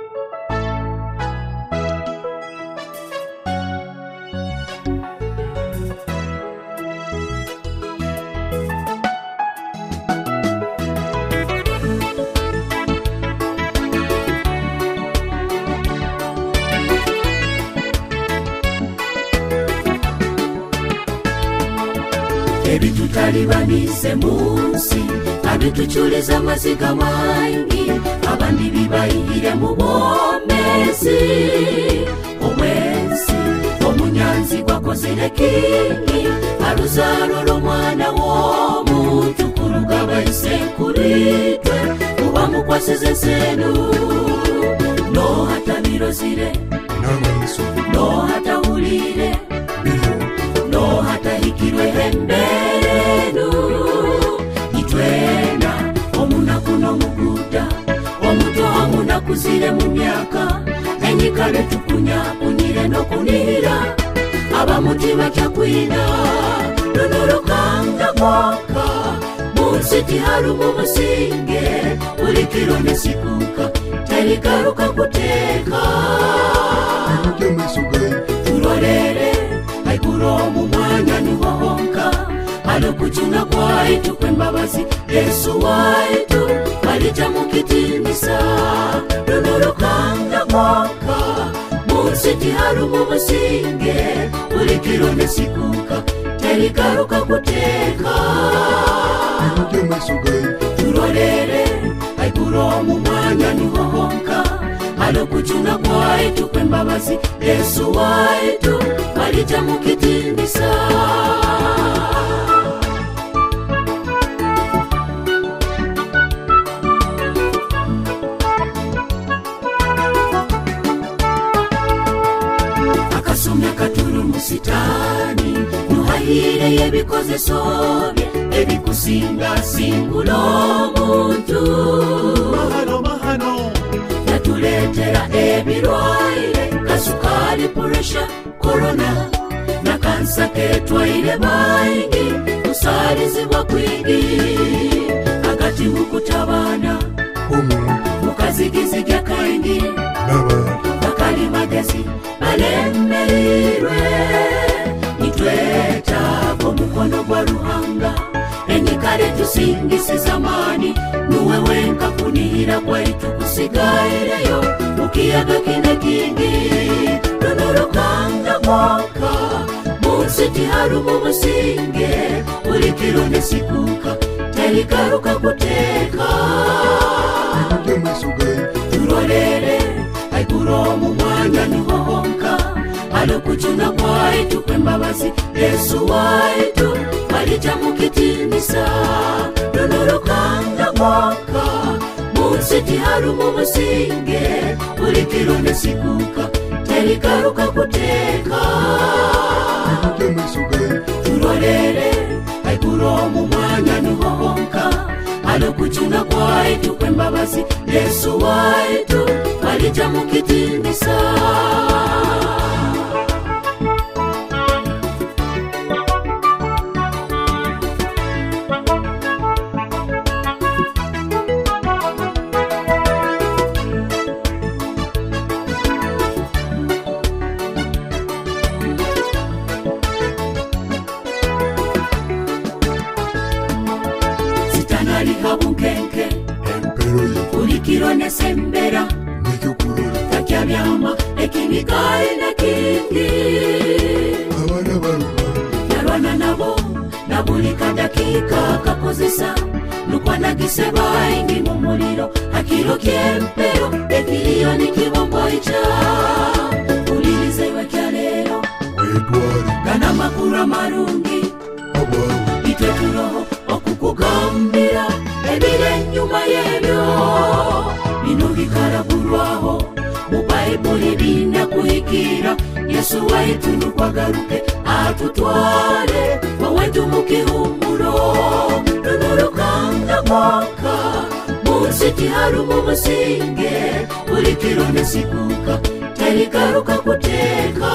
Ebitutalibanise munsi abituchuliza amaziga mangi abandi bibayihire mu bomezi omwensi omunyanzi gwakozere kingi aruzaro lomwana w'omuntu kuruga bayise kuritwe kuba mukwasize senu no hata birozire no hata hulire no hata hikirwe hemberenu itwena omuna kuno muguda omuto omuna kuzire mu myaka enyikale tukunya kunyire no kunira abamuti bachakwina nunurukanga kwaka munsiti harumu musinge ulikiro nesikuka terikaruka kuteka turorere haikuro mu mwanya nihohonka alokuchuna kwaitu kwembabazi Yesu waitu walija mukitimisa nunurukanga kwaka munsiti harumu musinge ulikiro nesikuka terikaruka kuteka turorere haikuro mu mwanya nihohonka alokuchuna kwaitu kwembabazi Yesu waitu walija mukitimisa akasomya katuru musitani nuhahire yebikoze sobye ebikusinga singulo muntu mahano yatuletera ebirwaire kasukali pressure corona na kansa ketwaire baingi kusalizibwa kwingi akati mukutabana mukazigizige kaingi bakali magezi balemberirwe nitweta komukono gwa ruhanga enyikale tusingisi zamani nuwe wenka kunira kwaitu kusigaireyo mukiyaga kine kingi nunurukanga kwaka munsiti harumu musinge ulikiro nesikuka terikaruka kuteka turorere haikuro mu mwanya nihohonka alokuchuna kwaitu kwembabazi Yesu waitu walija mukitimisa nunurukanga kwaka munsiti harumu musinge ulikiro nesikuka terikaruka kuteka turorere haikuro mu mwanya nihohonka alokuchuna kwaitu kwembabazi Yesu waitu walija mukitimisa habunkenke ulikiro nesembera takyabyama ekinikai na kingi narwana nabo nabulika dakika kakozesa nukwanagise baingi mu muliro akiro kyempero ekiriyo nikibombo icha ulirize wekyalero gana makura marungi iteturoho okukugambira ebire nyuma yebyo bino bikaragurwaho mu Baibuli binda kuhikira Yesu waitu nukwagaruke atutware wawetu mukihumuro nunurukanga kwaka munsiti harumu musinge ulikiro nesikuka terikaruka kuteka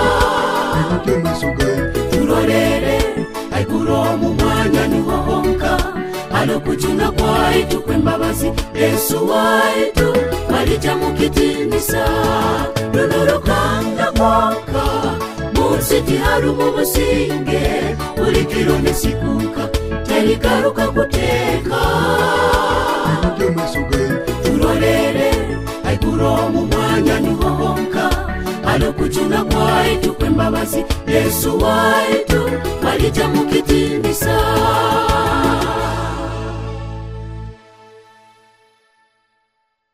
turorere haikuro mu mwanya nihohonka alokuchuna kwaitu kwembabazi Yesu waitu walija mukitinisa runurukanga kwaka musiti haru mubusinge ulikiro nesikuka terikaruka kuteka turolere aikuro mu mwanya nihohonka alokuchuna kwaitu kwembabazi Yesu waitu walija mukitinisa